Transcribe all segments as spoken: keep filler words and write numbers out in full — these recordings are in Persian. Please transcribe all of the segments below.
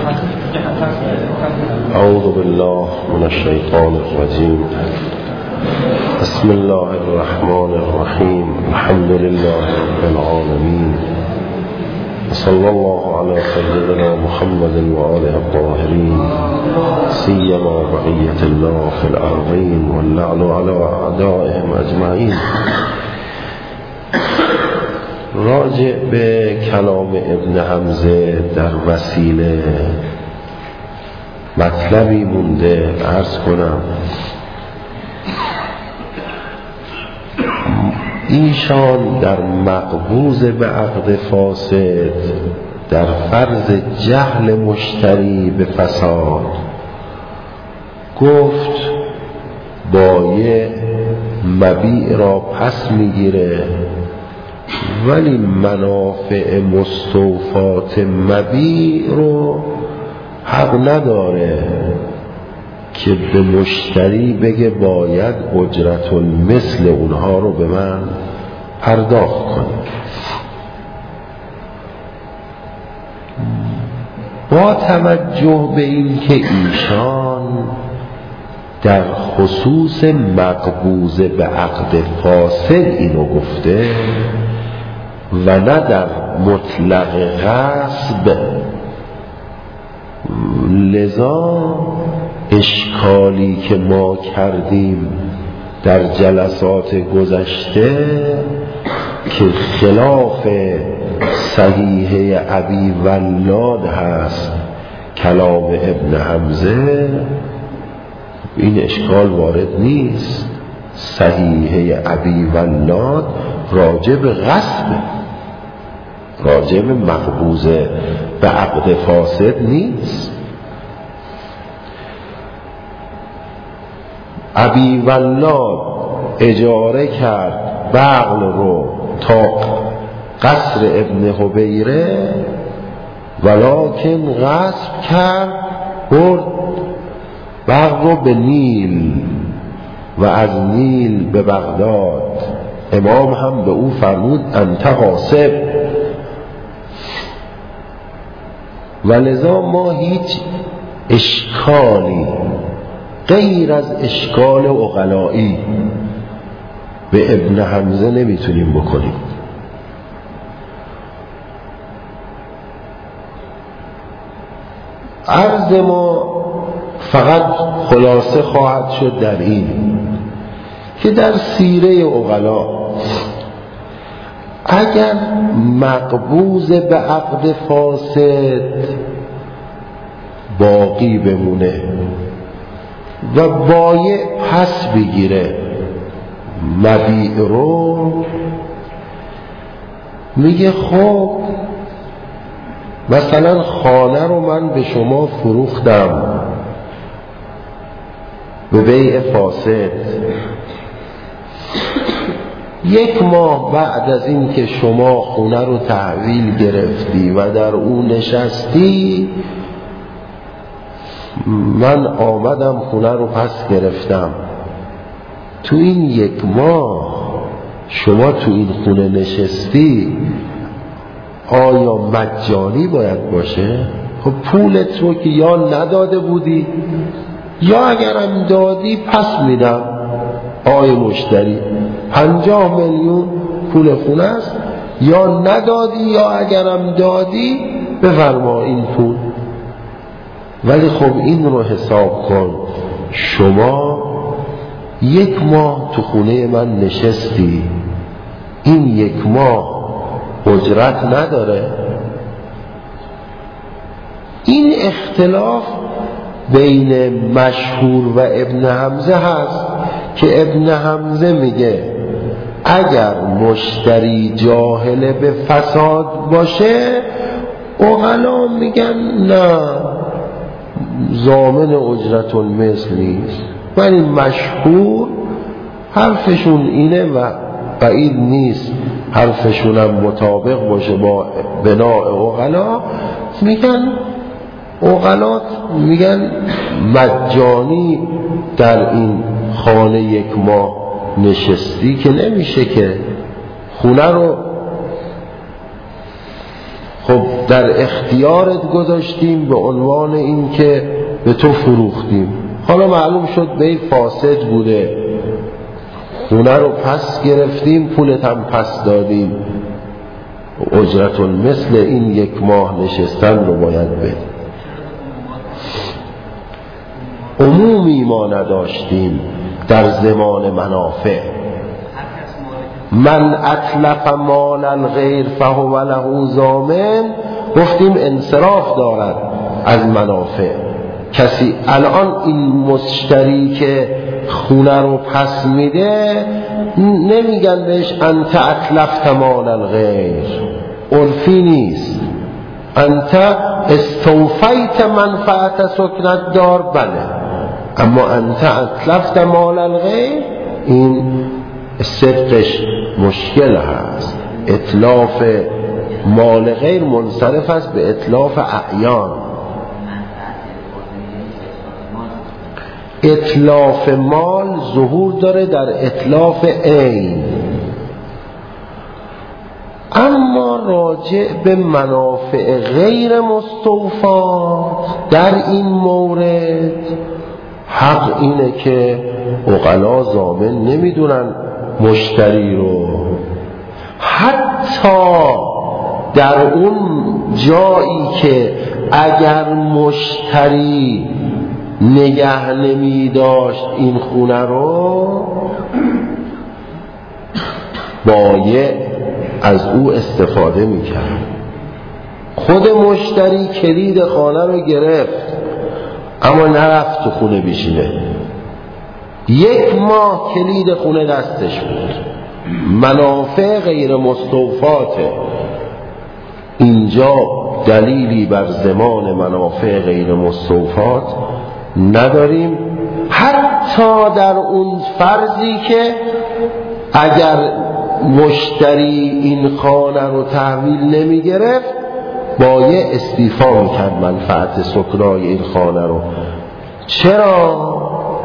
أعوذ بالله من الشيطان الرجيم. بسم الله الرحمن الرحيم. الحمد لله رب العالمين، صلى الله على سيدنا محمد وآله الطاهرين، سيما بقية الله في الأرضين، واللعن على أعدائهم أجمعين. راجع به کلام ابن حمزه در وسیله مطلبی مونده عرض کنم. ایشان در مقبوض به عقد فاسد در فرض جهل مشتری به فساد گفت بایع مبیع را پس میگیره، ولی منافع مستوفات مبیع رو حق نداره که به مشتری بگه باید اجرت المثل اونها رو به من پرداخت کنه. با توجه به این که ایشان در خصوص مقبوض به عقد فاسد اینو گفته و نه در مطلق غصب، لذا اشکالی که ما کردیم در جلسات گذشته که خلاف صحیح ابی ولاد هست کلام ابن حمزه، این اشکال وارد نیست. صحیح ابی ولاد راجع به غصب، راجع به مقبوض به عقد فاسد نیست. ابی ولاد اجاره کرد بغل رو تا قصر ابن حبیره، ولکن غصب کرد برد بغل رو به نیل و از نیل به بغداد. امام هم به او فرمود انت غاصب. ولذا ما هیچ اشکالی غیر از اشکال عقلائی به ابن حمزه نمیتونیم بکنیم. عرض ما فقط خلاصه خواهد شد در این که در سیره عقلا اگر مقبوض به عقد فاسد باقی بمونه و بایع پس بگیره مبیع رو، میگه خب مثلا خانه رو من به شما فروختم به بیع فاسد، یک ماه بعد از این که شما خونه رو تحویل گرفتی و در اون نشستی، من آمدم خونه رو پس گرفتم. تو این یک ماه شما تو این خونه نشستی، آیا مجانی باید باشه؟ خب پولت رو که یا نداده بودی یا اگرم دادی پس میدم. آی مشتری پنجاه میلیون پول خونه است، یا ندادی یا اگرم دادی بفرما این پول. ولی خب این رو حساب کن، شما یک ماه تو خونه من نشستی، این یک ماه اجرت نداره. این اختلاف بین مشهور و ابن حمزه هست که ابن حمزه میگه اگر مشتری جاهل به فساد باشه عقلا میگن نه ضامن اجرت المثل نیست، ولی مشهور حرفشون اینه و بعید نیست حرفشون هم مطابق باشه با بناء عقلا. میگن عقلات میگن مجانی در این خانه یک ماه نشستی که نمیشه، که خونه رو خب در اختیارت گذاشتیم به عنوان این که به تو فروختیم. حالا معلوم شد بی فاسد بوده، خونه رو پس گرفتیم، پولت هم پس دادیم، اجرت مثل این یک ماه نشستن رو باید بدیم. عمومی ما نداشتیم در زمان منافع. من اتلف مال الغیر فهو له ضامن، گفتیم انصراف دارد از منافع. کسی الان این مشتری که خونه رو پس میده نمیگن بهش انت اتلفت مال الغیر، عرفی نیست. انت استوفیت منفعت سکنت دار، بله، اما انت اتلفت مال الغیر این صدقش مشکل هست. اتلاف مال غیر منصرف است به اتلاف اعیان. اتلاف مال ظهور داره در اتلاف عین، اما راجع به منافع غیر مستوفات در این مورد حق اینه که عقلا ضامن نمیدونن مشتری رو، حتی در اون جایی که اگر مشتری نگه نمی داشت این خونه رو، بایع از او استفاده می کرد. خود مشتری کلید خانه رو گرفت اما نرفت تو خونه بشینه، یک ماه کلید خونه دستش بود. منافع غیر مستوفاته. اینجا دلیلی بر ضمان منافع غیر مستوفات نداریم، حتی در اون فرضی که اگر مشتری این خانه رو تحویل نمی گرفت بایع استیفا می کرد منفعت سکنای این خانه رو. چرا؟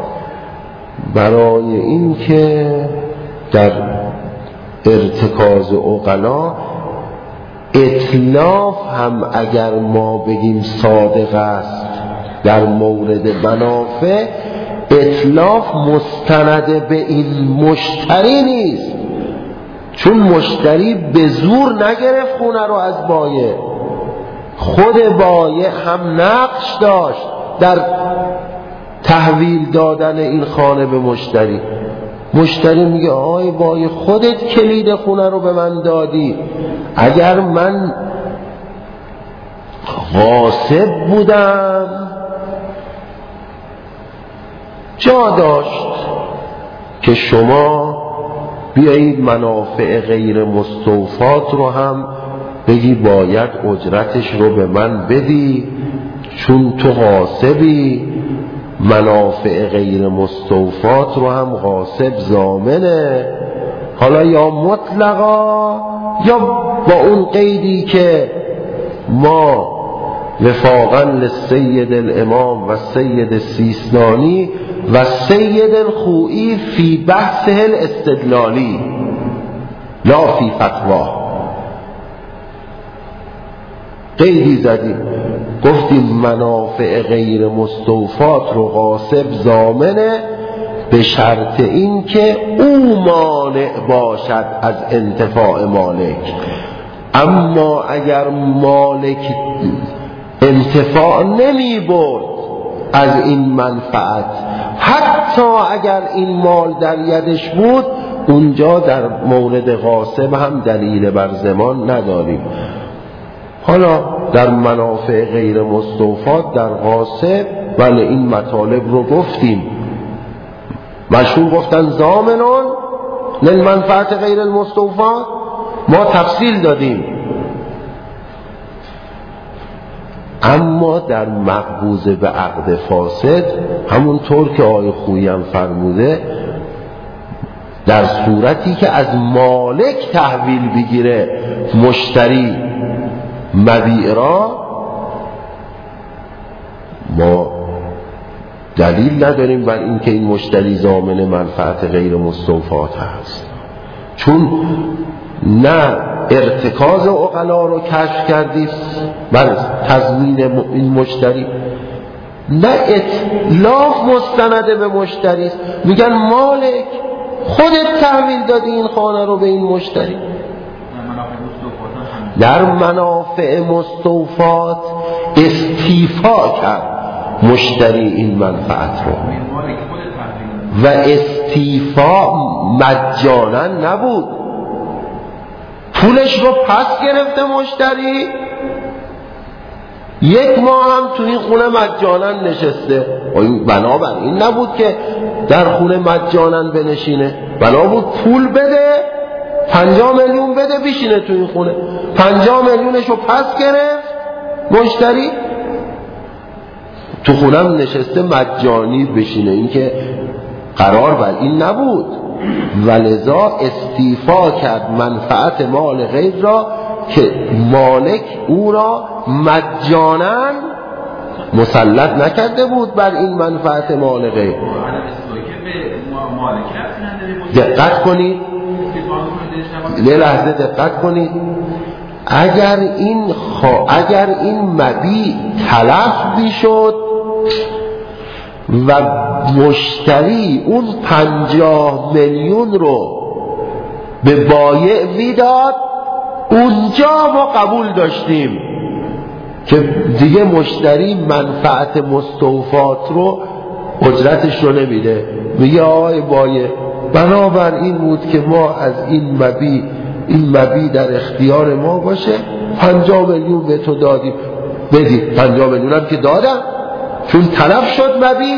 برای این که در ارتکاز عقلا اتلاف هم اگر ما بگیم صادق است در مورد منافع، اتلاف مستند به این مشتری نیست، چون مشتری به زور نگرفت خونه رو از بایع، خود بایع هم نقش داشت در تحویل دادن این خانه به مشتری. مشتری میگه آی بایع خودت کلید خونه رو به من دادی، اگر من غاصب بودم جا داشت که شما بیایید منافع غیر مستوفات رو هم بگی باید اجرتش رو به من بدی، چون تو غاصبی. منافع غیر مستوفات رو هم غاصب ضامنه، حالا یا مطلقا یا با اون قیدی که ما وفاقا للسید الامام و سید سیستانی و سید الخوئی فی بحثه الاستدلالی لا فی فتوا قیدی زدیم، گفتیم منافع غیر مستوفات رو غاصب ضامنه به شرط این که او مانع باشد از انتفاع مالک. اما اگر مالک انتفاع نمی برد از این منفعت، حتی اگر این مال در یدش بود، اونجا در مورد غاصب هم دلیل بر ضمان نداریم. حالا در منافع غیر مستوفات در غاصب ولی این مطالب رو گفتیم، مشهور گفتن ضامنون للمنفعت غیر المستوفات، ما تفصیل دادیم. اما در مقبوضه به عقد فاسد همونطور که آقای خویی هم فرموده، در صورتی که از مالک تحویل بگیره مشتری مبیع را، ما دلیل نداریم بر این که این مشتری ضامن منفعت غیر مستوفات هست، چون نه ارتکاز عقلا رو کشف کردید بر تضمین این مشتری، نه اتلاف مستنده به مشتری است. میگن مالک خودت تحویل دادی این خانه رو به این مشتری. در منافع مستوفات استیفا کرد مشتری این منفعت رو و استیفا مجانا نبود، پولش رو پس گرفته مشتری، یک ماه هم تو این خونه مجانا نشسته. بنابراین نبود که در خونه مجانا بنشینه، بنا بود پول بده، پنجاه میلیون بده بشینه تو این خونه. پنجاه میلیونش رو پس گرفت مشتری، تو خونم نشسته مجانی بشینه. این که قرار بر این نبود، ولذا استیفا کرد منفعت مال غیر را که مالک او را مجانا مسلط نکرده بود بر این منفعت مال غیر. دقت کنید، یه لحظه دقت کنید. اگر این خوا... اگر این مبیع تلف میشد و مشتری اون پنجاه میلیون رو به بایع میداد، اونجا ما قبول داشتیم که دیگه مشتری منفعت مستوفات رو اجرتش رو نمیده. میگه آقای بایع بنابر این بود که ما از این مبیع این مبیع در اختیار ما باشه، پنجاه میلیون به تو دادیم، بدی. پنجاه میلیون هم که دادم، چون تلف شد مبیع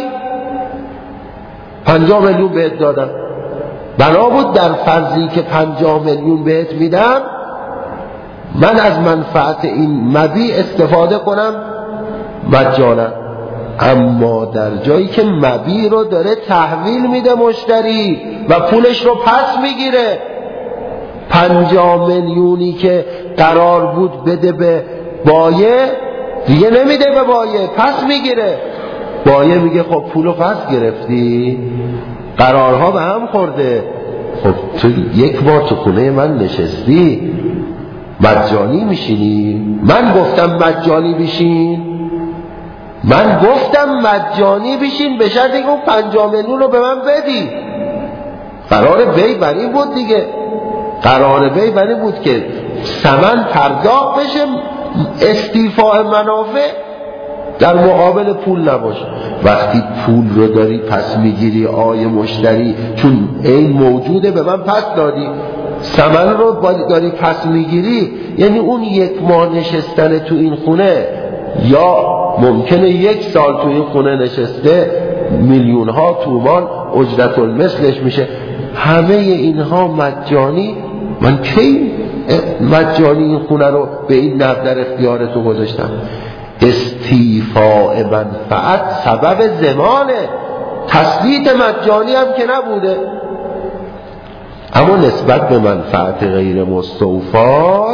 پنجاه میلیون بهت دادم. بنا بود در فرضی که پنجاه میلیون بهت میدم، من از منفعت این مبیع استفاده کنم مجانا. اما در جایی که مبیع رو داره تحویل میده مشتری و پولش رو پس میگیره، پنجاه میلیونی که قرار بود بده به بایع دیگه نمیده به بایع، پس میگیره. بایع میگه خب پولو پس گرفتی، قرارها به هم خورده، خب تو یک بار تو خونه من نشستی مجانی میشینی؟ من گفتم مجانی بشین، من گفتم مجانی بشین به شرط اینکه اون پنجاه میلیون رو به من بدی. قرار بی بر این بود دیگه، قرار بی بر این بود که ثمن پرداخت بشه، استیفاء منافع در مقابل پول نباشه. وقتی پول رو داری پس میگیری آیه مشتری، چون این موجوده به من پس دادی، ثمن رو داری پس میگیری، یعنی اون یک ماه نشستن تو این خونه یا ممکنه یک سال تو این خونه نشسته میلیون ها تومان اجرت المثلش میشه. همه اینها مجانی. من کی مجانی این خونه رو به این نحو در اختیار تو گذاشتم؟ استیفاء منفعت سبب زمانه، تسلیط مجانی هم که نبوده. اما نسبت به منفعت غیر مستوفات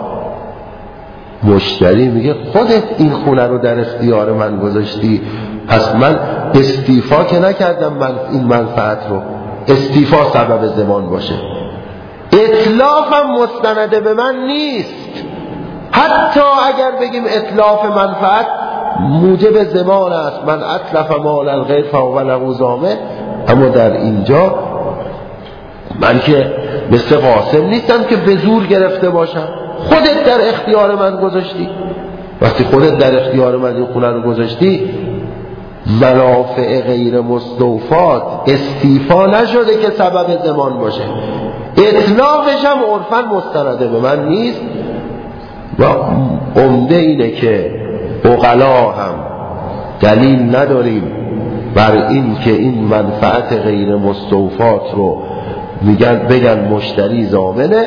مشتری میگه خودت این خونه رو در اختیار من گذاشتی، پس من استیفا که نکردم من این منفعت رو. استیفا سبب زمان باشه، اتلافم مستنده به من نیست. حتی اگر بگیم اتلاف منفعت موجب زمان است، من اتلف مال الغیر فهو له ضامن، اما در اینجا من که مثل قاسم نیستم که به زور گرفته باشم، خودت در اختیار من گذاشتی. وقتی خودت در اختیار من این خونه رو گذاشتی، منافع غیر مستوفات استیفا نشده که سبب زمان باشه، اطلاقش هم عرفاً مستنده به من نیست. و عمده اینه که عقلا هم دلیل نداریم بر این که این منفعت غیر مستوفات رو میگن بگن مشتری ضامنه،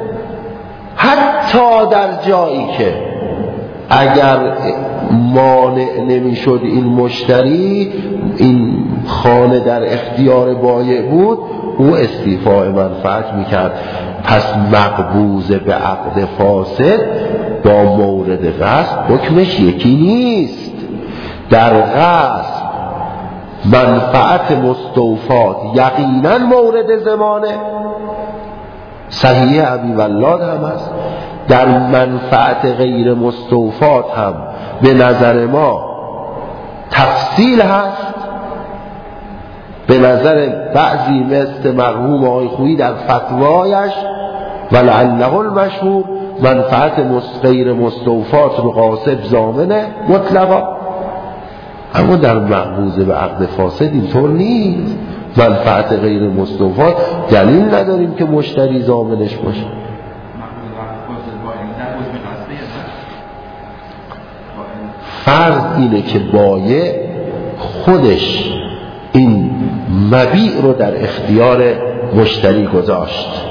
حتی در جایی که اگر مانع نمیشد این مشتری، این خانه در اختیار بایع بود، او استیفاء منفعت میکرد. پس مقبوض به عقد فاسد با مورد غصب حکمش یکی نیست. در غصب منفعت مستوفات یقینا مورد زمانه، صحیح ابی ولاد هم هست. در منفعت غیر مستوفات هم به نظر ما تفصیل هست. به نظر بعضی مثل مرحوم آقای خویی در فتوایش ولعله المشهور منفعت غیر مستوفات رو غاصب ضامنه مطلقا، اما در مقبوض به عقد فاسد اینطور نیست. منفعت غیر مستوفات دلیل نداریم که مشتری ضامنش باشه. فرض اینه که بایع خودش این مبیع رو در اختیار مشتری گذاشت.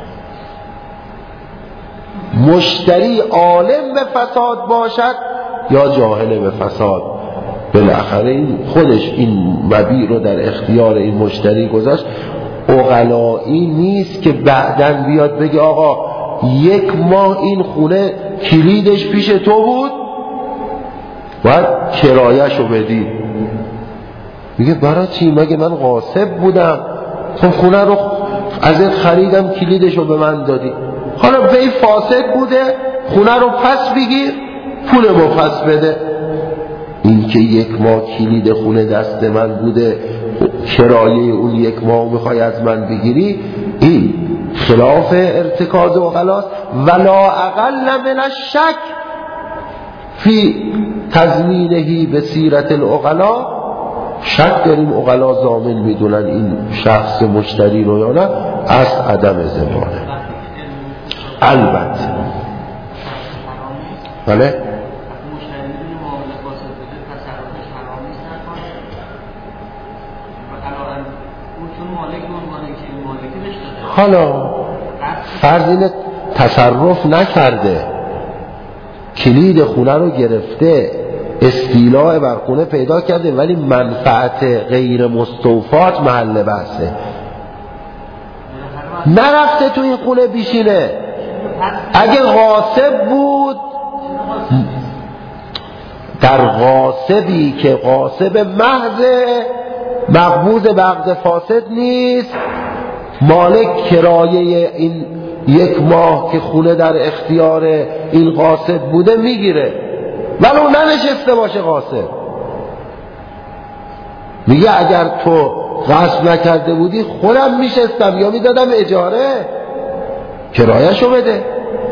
مشتری عالم به فساد باشد یا جاهل به فساد، بالاخره این خودش این مبیع رو در اختیار این مشتری گذاشت. عقلایی نیست که بعداً بیاد بگه آقا یک ماه این خونه کلیدش پیش تو بود باید کرایه‌ش رو بدی. میگه برای چی؟ مگه من غاصب بودم؟ خب خونه رو ازت خریدم کلیدش رو به من دادی. حالا وی فاسد بوده، خونه رو پس بگیر، پول رو پس بده. این که یک ماه کلید خونه دست من بوده، کرایه اون یک ماه میخوای از من بگیری، این خلاف ارتکاز عقلاست. ولا اقل من الشک فی تضمینه به سیرت العقلا. شک داریم عقلا ضامن میدونن این شخص مشتری رو یا نه، از عدم ضمانه. البته بله حالا فرض اینه تصرف نکرده، کلید خونه رو گرفته، استیلاء بر خونه پیدا کرده، ولی منفعت غیر مستوفات محل بحثه. نرفته تو این خونه بیشینه. اگه غاصب بود، در غاصبی که غاصب محض مقبوض به عقد فاسد نیست، مالک کرایه این یک ماه که خونه در اختیار این غاصب بوده میگیره، ولو ننشسته باشه غاصب. میگه اگر تو غصب نکرده بودی خودم میشستم یا میدادم اجاره، کرایه‌شو بده.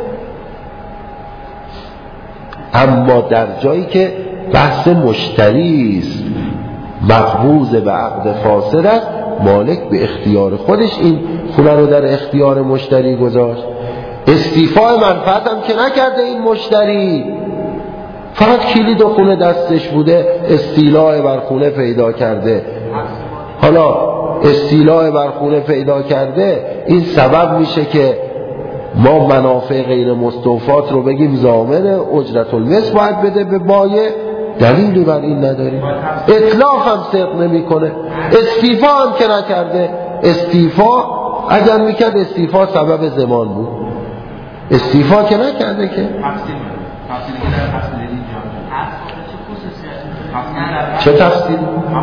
اما در جایی که بحث مشتری است، مقبوض به عقد فاسد است، مالک به اختیار خودش این خونه رو در اختیار مشتری گذاشت. استیفای منفعت هم که نکرده این مشتری، فقط کلید خونه دستش بوده، استیلاء بر خونه پیدا کرده. حالا استیلاء بر خونه پیدا کرده این سبب میشه که ما منافع غیر مستوفات رو بگیم ضامن اجرت المثل باید بده به بایع. دلیلی بر این نداریم. اطلاف هم صدق نمی کنه. استیفا هم که نکرده. استیفا اگر میکرد استیفا سبب زمان بود، استیفا که نکرده که. چه تفصیل؟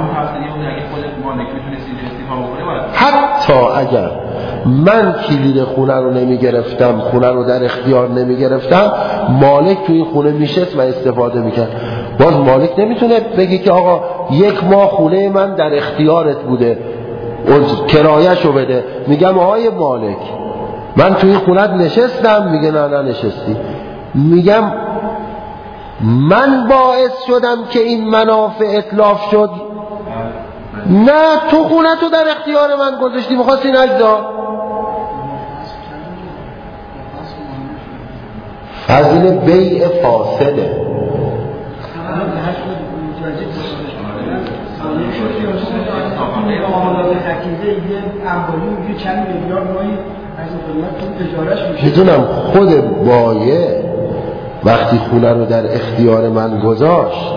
حتی اگر من کلید خونه رو نمی گرفتم، خونه رو در اختیار نمی گرفتم، مالک تو این خونه میشست و استفاده میکرد، باز مالک نمیتونه بگی که آقا یک ماه خونه من در اختیارت بوده، کرایه‌شو بده. میگم آقای مالک من تو این خونه نشستم، میگه نه نه نشستی. میگم من باعث شدم که این منافع اتلاف شد. نه تو خونه تو در اختیار من گذاشتی، میخواستی نگذار. فضل بیع فاسده. میدونم خود بایع وقتی خونه رو در اختیار من گذاشت،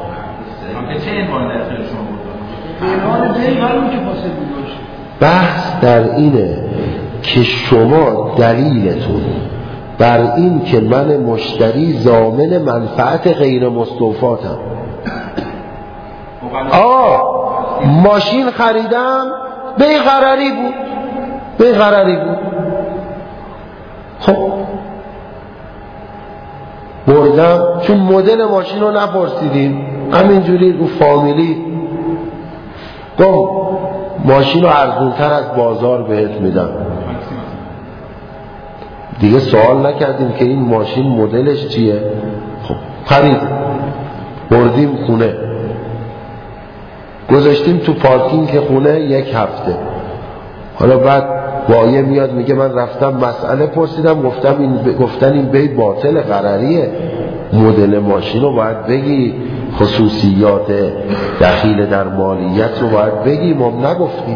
بحث در اینه که شما دلیلتون بر این که من مشتری ضامن منفعت غیر مستوفاتم. آه ماشین خریدم، به غرری بود، به غرری بود. خب بردم، چون مدل ماشین رو نپرسیدیم، همینجوری رو فامیلی گفت ماشین رو ارزونتر از بازار بهت میدم. دیگه سوال نکردیم که این ماشین مدلش چیه. خب خرید، بردیم خونه، گذاشتیم تو پارکینگ خونه یک هفته. حالا بعد بایه میاد میگه من رفتم مسئله پرسیدم، گفتم این ب... گفتن این بی باطل قرریه. مدل ماشین رو باید بگی، خصوصیات دخیل در مالیت رو باید بگی، ما نگفتیم.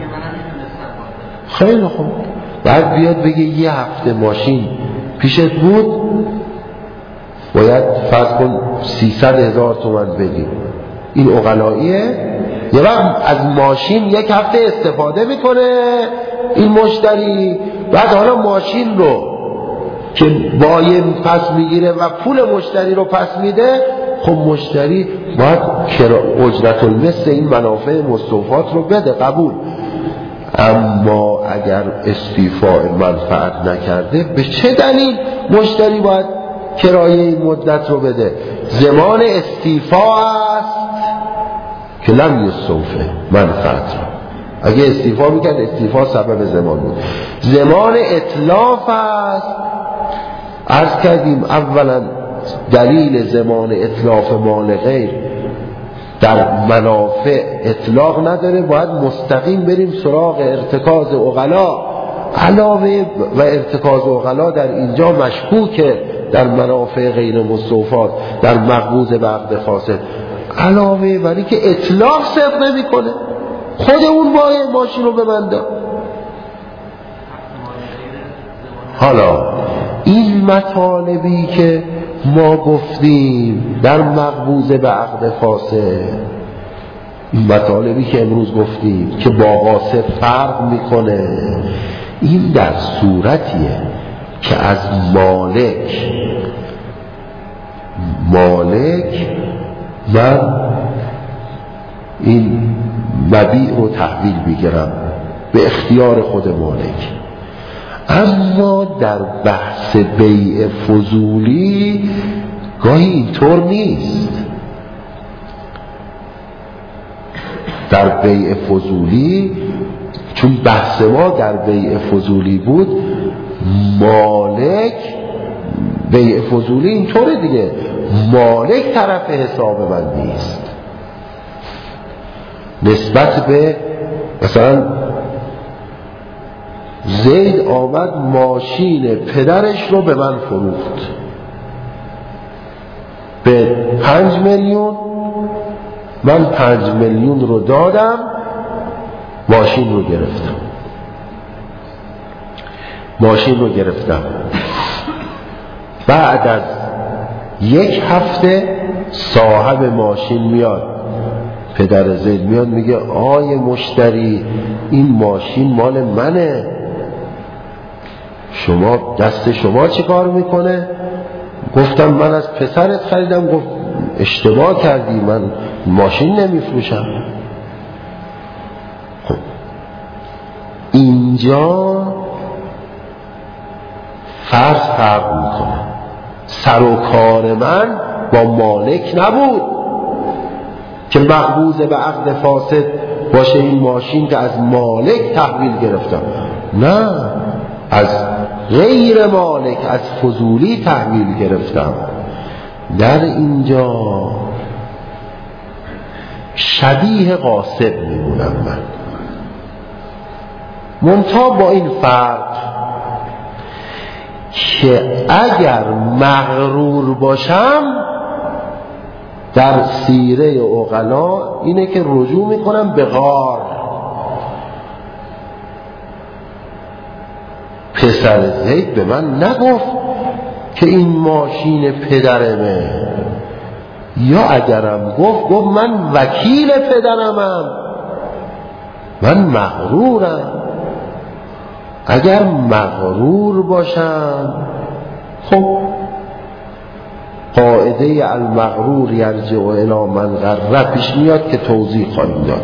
خیلی خوب، بعد بیاد بگه یه هفته ماشین پیشت بود باید فرض کن سیصد هزار تومن بدی. این عقلاییه؟ یه وقت از ماشین یک هفته استفاده میکنه این مشتری، بعد حالا ماشین رو که بایم پس میگیره و پول مشتری رو پس میده، خب مشتری باید اجرت المثل این منافع مستوفات رو بده، قبول. اما اگر استیفاء منفعت نکرده، به چه دلیل مشتری باید کرایه این مدت رو بده؟ زمان استیفاء است که لم یستوفه منفعت رو. اگه استیفاء میکرد، استیفاء سبب زمان بود. زمان اتلاف است، عرض کردیم اولا دلیل زمان اتلاف مال غیر در منافع اطلاق نداره، باید مستقیم بریم سراغ ارتکاز عقلا. علاوه و ارتکاز عقلا در اینجا مشکوکه در منافع غیر مستوفات، در مقبوض به عقد فاسد. علاوه ولی که اطلاق صدق نمی کنه، خود اون باید ماشین رو به من داد. حالا این مطالبی که ما گفتیم در مقبوض به عقد فاسد، این مطالبی که امروز گفتیم که با قاصد فرق میکنه، این در صورتیه که از مالک مالک من این مبیع رو تحویل بگیرم به اختیار خود مالک. اما در بحث بیع فضولی گاهی اینطور نیست. در بیع فضولی، چون بحث ما در بیع فضولی بود، مالک بیع فضولی اینطوره دیگه، مالک طرف حساب من نیست نسبت به مثلا زید آمد ماشین پدرش رو به من فروخت به پنج میلیون، من پنج میلیون رو دادم، ماشین رو گرفتم ماشین رو گرفتم بعد از یک هفته صاحب ماشین میاد، پدر زید میاد میگه آی مشتری این ماشین مال منه، شما دست شما چی کار میکنه؟ گفتم من از پسرت خریدم. گفت اشتباه کردی، من ماشین نمیفروشم. خب اینجا فرض فرق میکنه، سر و کار من با مالک نبود که مقبوض به عقد فاسد باشه این ماشین که از مالک تحویل گرفتم، نه، از غیر مالک، از فضولی تحویل گرفتم. در اینجا شبیه غاصب میمونم من، منتها با این فرق که اگر مغرور باشم در سیره عقلا اینه که رجوع میکنم به غار. پسر زید به من نگفت که این ماشین پدرمه، یا اگرم گفت گفت من وکیل پدرمم، من مغرورم. اگر مغرور باشم، خب قاعده المغرور یرجع الی من غره پیش میاد که توضیح خواهیم داد.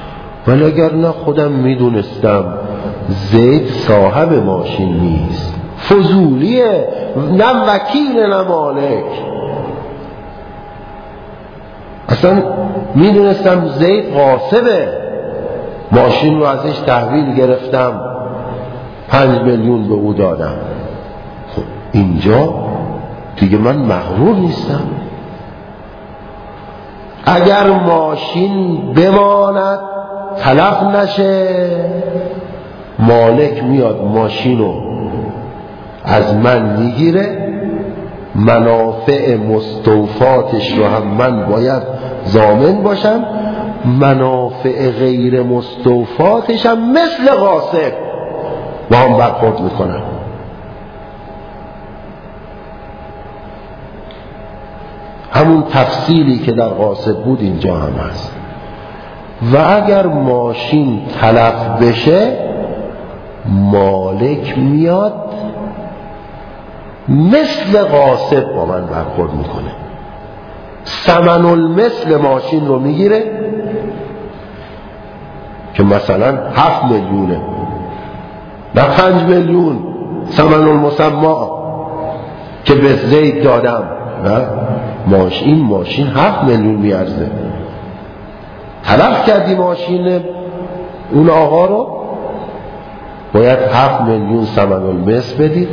ولی اگر نه خودم میدونستم زید صاحب ماشین نیست، فضولیه، نه وکیل نه مالک. اصلا میدونستم زید غاصبه، ماشین رو ازش تحویل گرفتم، پنج میلیون به او دادم. خب اینجا دیگه من مغرور نیستم. اگر ماشین بماند تلف نشه، مالک میاد ماشین رو از من میگیره، منافع مستوفاتش رو هم من باید ضامن باشم، منافع غیر مستوفاتش هم مثل غاصب با هم برخورد میکنم. همون تفصیلی که در غاصب بود اینجا هم هست. و اگر ماشین تلف بشه، مالک میاد مثل غاصب با من برخورد میکنه، ثمن المثل ماشین رو میگیره که مثلا هفت میلیونه، نه پنج میلیون ثمن المسما که به زید دادم، نه ماشین این ماشین هفت میلیون میارزه، تلف کردی ماشین اون آقا رو، باید هفت میلیون ثمن المثل بدی.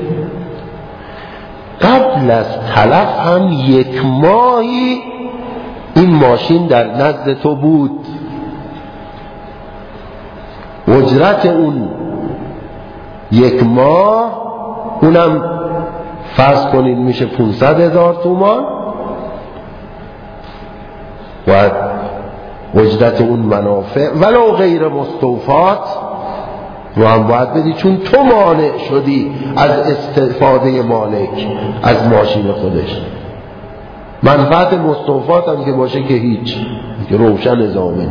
قبل از تلف هم یک ماهی این ماشین در نزد تو بود، اجرت اون یک ماه اونم فرض کنید میشه پانصد هزار تومان، و اجرت اون منافع ولو غیر مستوفات رو هم باید بدی، چون تو مانع شدی از استفاده مالک از ماشین خودش. منفعت مستوفات هم که باشه که هیچ، که روشن ضامن.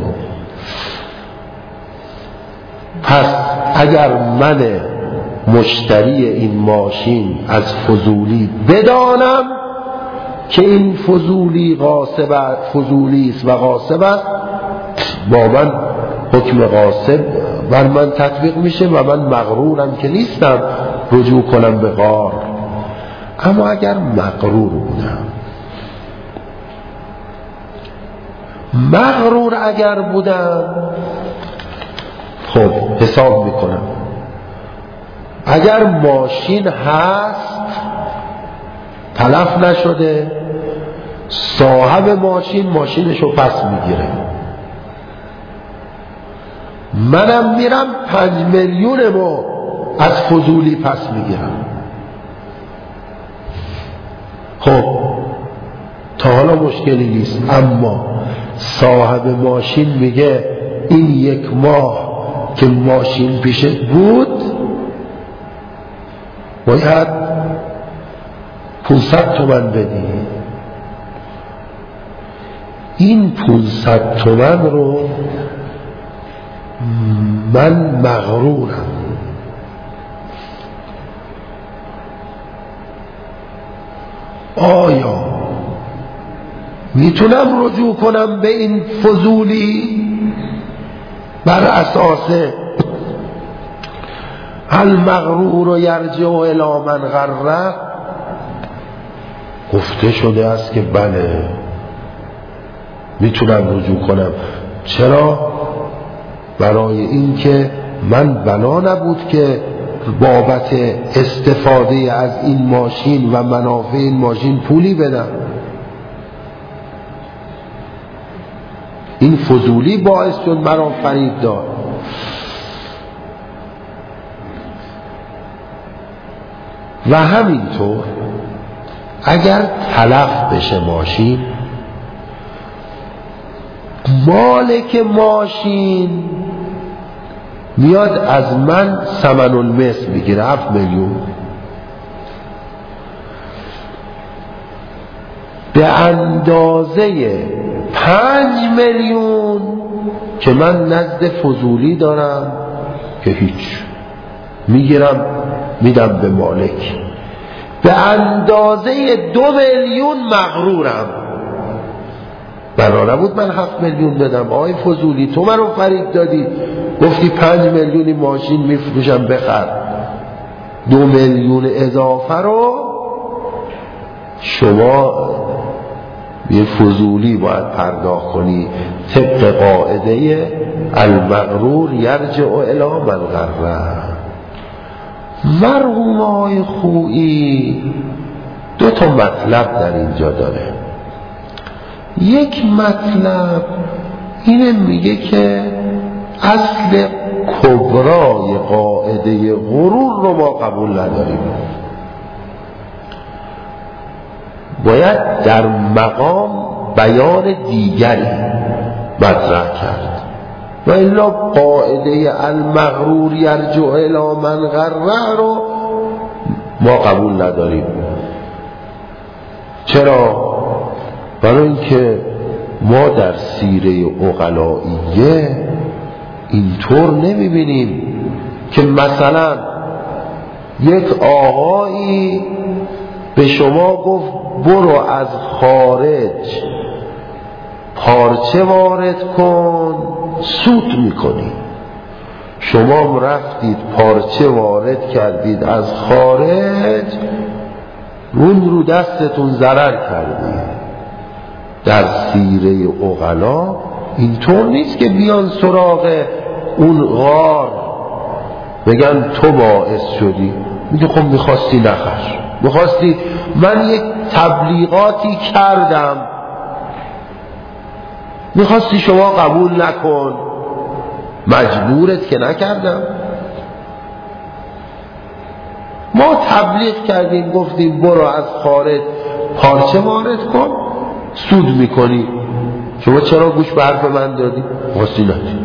پس اگر من مشتری این ماشین از فضولی بدانم که این فضولی غاصب فضولی است و غاصب است، با من حکم غاصب بر من تطبیق میشه و من مغرورم که نیستم رجوع کنم به غار. اما اگر مغرور بودم، مغرور اگر بودم، خب حساب میکنم اگر ماشین هست تلف نشده، صاحب ماشین ماشینشو پس میگیره، منم میرم پنج میلیونمو از فضولی پس میگیرم. خب تا حالا مشکلی نیست، اما صاحب ماشین میگه این یک ماه که ماشین پیشت بود باید پانصد تومن بدی. این پانصد تومن رو من مغرورم، آیا میتونم رجوع کنم به این فضولی بر اساس المغرور یرجع الی من غره؟ گفته شده است که بله میتونم رجوع کنم. چرا؟ برای این که من بنا نبود که بابت استفاده از این ماشین و منافع این ماشین پولی بدم، این فضولی باعث شد مرا فریب داد. و همینطور اگر تلف بشه ماشین، مالک ماشین میاد از من ثمن المثل میگیره، هفت میلیون، به اندازه پنج میلیون که من نزد فضولی دارم که هیچ، میگیرم میدم به مالک، به اندازه دو میلیون مغرورم. برا نبود من هفت میلیون بدم؟ آقای فضولی تو منو فریب دادی، گفتی پنج میلیونی ماشین میفروشم بخر، دو میلیون اضافه رو شما یه فضولی باید پرداخت کنی طبق قاعده المغرور یرجع الی من غره. مرحوم آقای خویی دو تا مطلب در اینجا داره. یک مطلب اینه میگه که اصل کبرای قاعده غرور رو ما قبول نداریم، باید در مقام بیان دیگری مطرح کرد و الا قاعده المغرور یرجع الی من غره رو ما قبول نداریم. چرا؟ برای اینکه ما در سیره عقلائیه اینطور نمیبینیم که مثلا یک آقایی به شما گفت برو از خارج پارچه وارد کن، سود میکنی. شما رفتید پارچه وارد کردید از خارج، اون رو دستتون ضرر کردید. در سیره عقلا اینطور نیست که بیان سراغ اون غار بگن تو باعث شدی. میگه خب میخواستی نخر، میخواستی، من یک تبلیغاتی کردم میخواستی شما قبول نکن، مجبورت که نکردم. ما تبلیغ کردیم گفتیم برو از خارج پارچه وارد کن، سود میکنی. شما چرا گوش به حرف من دادی؟ خواستی ندی.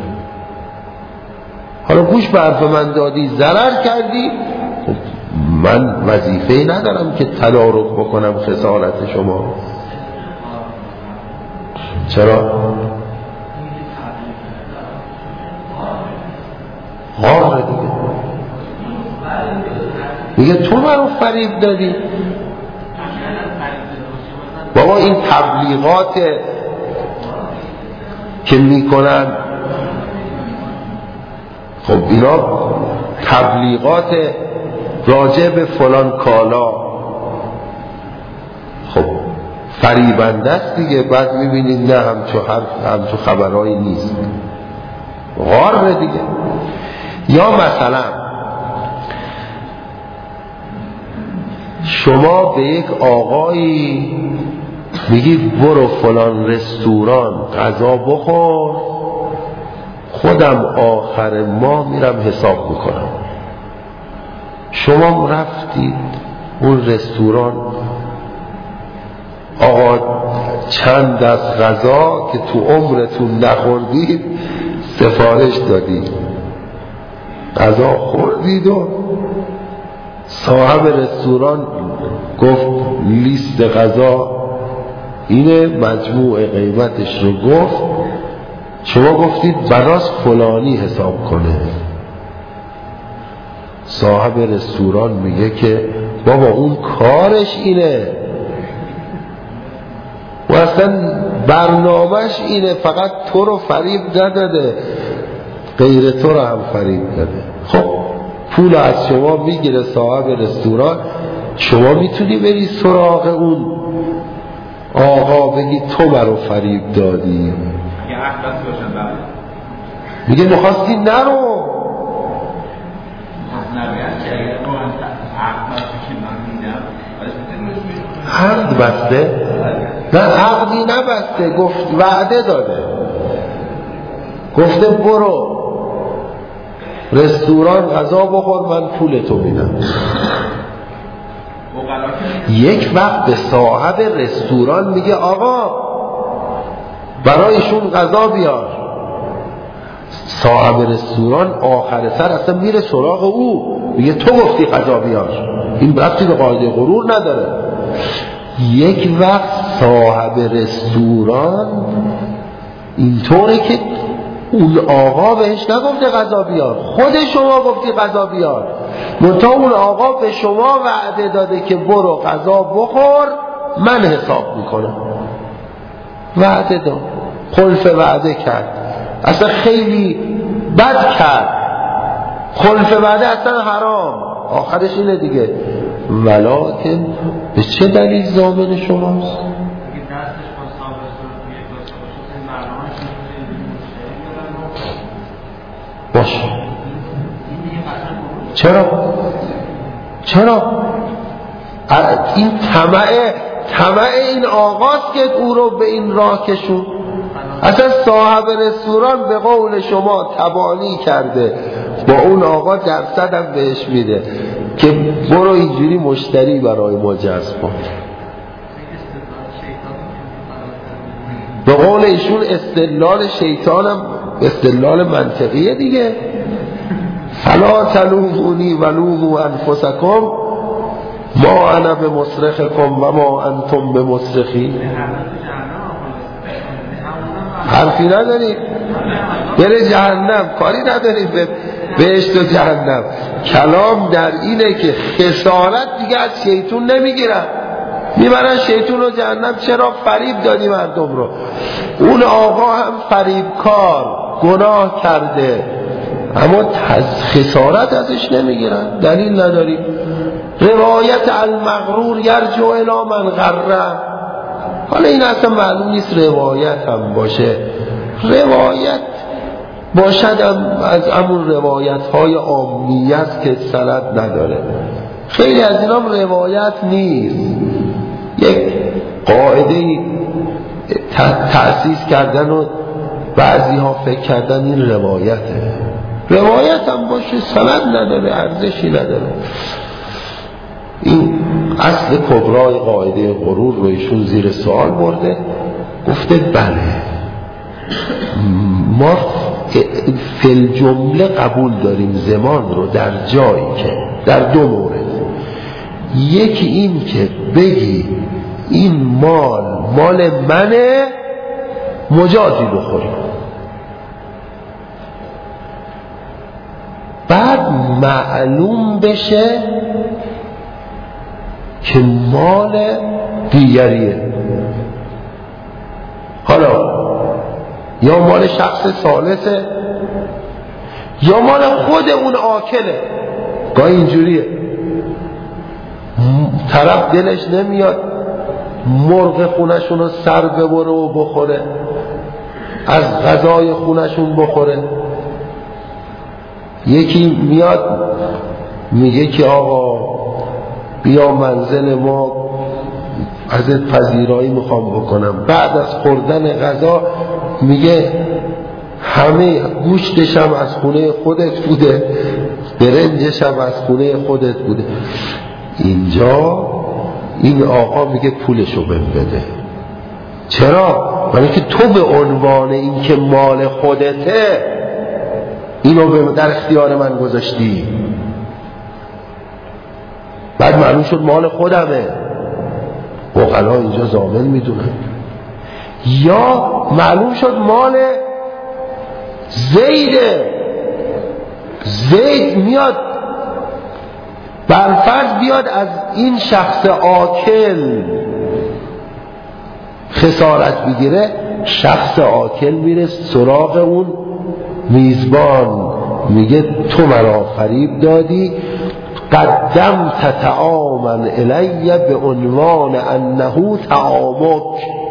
حالا گوش به حرف من دادی ضرر کردی، خب من وظیفه‌ای ندارم که تدارک بکنم خسارت شما. چرا؟ غاره دیگه. میگه تو منو فریب دادی. بابا این تبلیغات که میکنن، خب اینا تبلیغات راجع به فلان کالا، خب فریبنده است دیگه. بعد میبینید نه همچو حرف همچو خبرهایی نیست، غاره دیگه. یا مثلا شما به یک آقایی میگید برو فلان رستوران غذا بخور، خودم آخر ماه میرم حساب میکنم. شما رفتید اون رستوران، آقا چند دست غذا که تو عمرتون نخوردید سفارش دادید، غذا خوردید و صاحب رستوران گفت لیست غذا اینه، مجموع قیمتش رو گفت، شما گفتید براس فلانی حساب کنه. صاحب رستوران میگه که بابا اون کارش اینه و اصلا برنامهش اینه، فقط تو رو فریب نداده، غیر تو رو هم فریب داده. خب پول از شما میگیره صاحب رستوران، شما میتونی بری سراغ اون آقا بگی تو برو فریب دادی. میگه میخواستی نرو. عقد بسته؟ نه عقدی نبسته، گفت وعده داده، گفته برو رستوران غذا بخور من پولتو میدم. یک وقت به صاحب رستوران میگه آقا برایشون غذا بیار. صاحب رستوران آخر سر اصلا میره سراغ او، میگه تو گفتی غذا بیار. این ربطی به قاعده غرور نداره. یک وقت صاحب رستوران اینطوره که اون آقا بهش نگفته غذا بیار، خود شما گفتی غذا بیار، منتها اون آقا به شما وعده داده که برو غذا بخور من حساب میکنم. وعده داد، خلف وعده کرد، اصلا خیلی بد کرد. خلف وعده اصلا حرام، آخرش اینه دیگه ولکن به چه دلیل ضامن شماست؟ باشه چرا؟ چرا؟ این طمع طمع این آقاست که او رو به این راه کشون. اصلا صاحب رستوران به قول شما تبانی کرده، با اون آقا درصد هم بهش میده که برو اینجوری مشتری برای ما جذب کن. به قول ایشون استدلال شیطان هم استدلال منطقیه دیگه. فلا تلومونی ولوموا انفسکم ما انا بمصرخکم و ما انتم بمصرخی. حرفی نداریم بره جهنم، کاری نداریم به بهشت و جهنم. کلام در اینه که خسارت دیگه از شیطون نمیگیرن، میبرن شیطون و جهنم. چرا؟ فریب دادی مردم رو. اون آقا هم فریبکار گناه کرده، اما خسارت ازش نمیگیرن، دلیل نداریم. روایت المغرور یرجع الی من غره. حالا این اصلا معلوم نیست روایت هم باشه، روایت باشد هم از همون روایت های عامیت که سند نداره. خیلی از اینا هم روایت نیست، یک قاعده تأسیس کردن و بعضی ها فکر کردن این روایته. روایت هم باشه سند نداره، ارزشی نداره. این اصل کبرای قاعده غرور رو ایشون زیر سوال برده، گفته بله ما فی جمله قبول داریم زمان رو در جایی که در دو مورد، یکی این که بگی این مال مال منه مجازی بخوریم، بعد معلوم بشه که مال دیگریه. حالا یا مال شخص ثالثه یا مال خود اون آکله. گاهی اینجوریه، طرف دلش نمیاد مرغ خونشون رو سر ببره و بخوره، از غذای خونشون بخوره. یکی میاد میگه که آقا بیا منزل ما ازت پذیرایی میخوام بکنم، بعد از خوردن غذا میگه همه گوشتشم از خونه خودت بوده، برنجشم از خونه خودت بوده. اینجا این آقا میگه پولشو بهم بده. چرا؟ برای که تو به عنوان این که مال خودته اینو در اختیار من گذاشتی. بعد معلوم شد مال خودمه، عقلا اینجا ضامن میدونن. یا معلوم شد مال زیده، زید میاد برفرض بیاد از این شخص آکل خسارت بگیره، شخص آکل میره سراغ اون میزبان میگه تو مرا فریب دادی، قدمت طعاما الی به عنوان انه طعامک.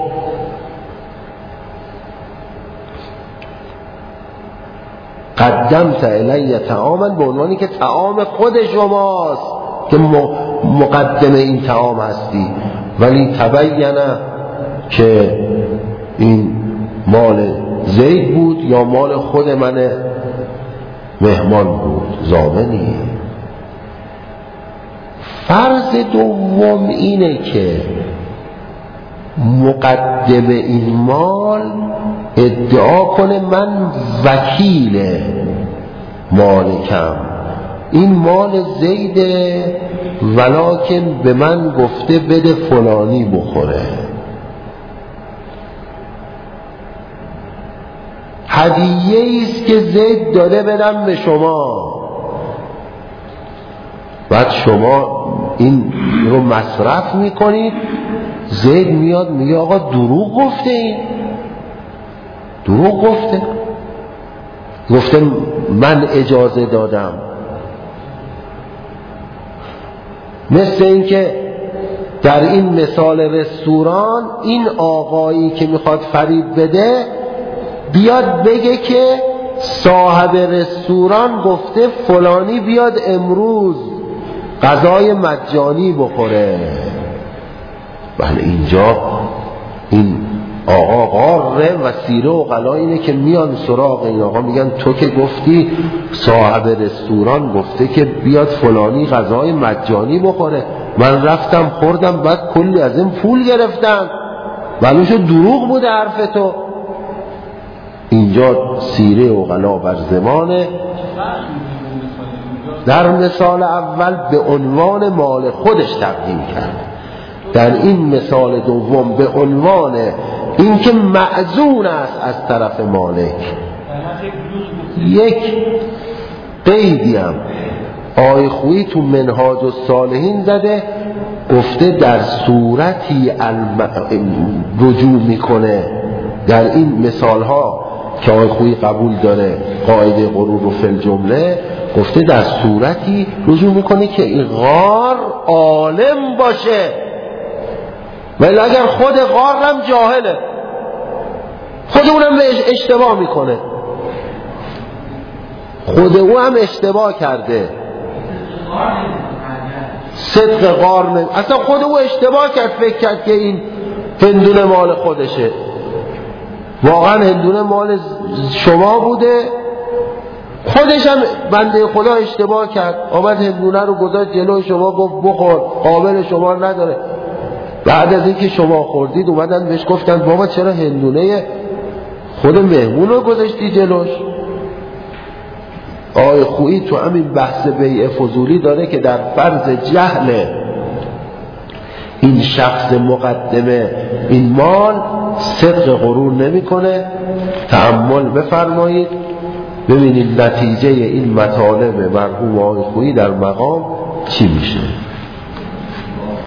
قدمت الی طعاما به عنوانی که طعام خود شماست که مقدم این طعام هستی، ولی تبینه که این مال زید بود یا مال خود من مهمان بود، ضامنی. فرض دوم اینه که مقدم این مال ادعا کنه من وکیل مالکم، این مال زیده ولکن به من گفته بده فلانی بخوره، هدیه ایست که زید داده بدم به شما. بعد شما این رو مصرف میکنید، زید میاد میگه آقا دروغ گفته، این دروغ گفته، گفته من اجازه دادم. مثل این که در این مثال رستوران این آقایی که میخواد فریب بده بیاد بگه که صاحب رستوران گفته فلانی بیاد امروز غذای مجانی بخوره. بله اینجا این آقا غاره و سیره و غلا اینه که میان سراغ این آقا میگن تو که گفتی صاحب رستوران گفته که بیاد فلانی غذای مجانی بخوره، من رفتم خوردم بعد کلی از این پول گرفتم، معلومه دروغ بوده حرف تو. اینجا سیره و غلا بر زمانه. در مثال اول به عنوان مال خودش تقدیم کرد، در این مثال دوم به عنوان اینکه معزون است از طرف مالک. یک قیدی هم آقای خویی تو منهاج الصالحین زده، گفته در صورتی رجوع میکنه. در این مثال ها که آقای خویی قبول داره قاعده غرور و فل جمله، گفته در صورتی رجوع میکنه که این غار عالم باشه، ولی اگر خود غارم جاهله، خود اونم اشتباه میکنه، خود او هم اشتباه کرده، صدق غار نمی... اصلا خود او اشتباه کرد، فکر کرد که این هندونه مال خودشه، واقعا هندونه مال شما بوده، خودش هم بنده خدا اشتباه کرد، آمد هندونه رو گذاشت جلوی شما گفت بخور، قابل شما نداره. بعد از اینکه شما خوردید اومدن بهش گفتن بابا چرا هندونه خود مهمون رو گذاشتی جلوش؟ آقای خویی تو همین بحث بیع فضولی داره که در فرض جهل این شخص مقدمه این مال صدق غرور نمیکنه. تأمل بفرمایید ببینید نتیجه این مطالب مرحوم آقای خویی در مقام چی میشه.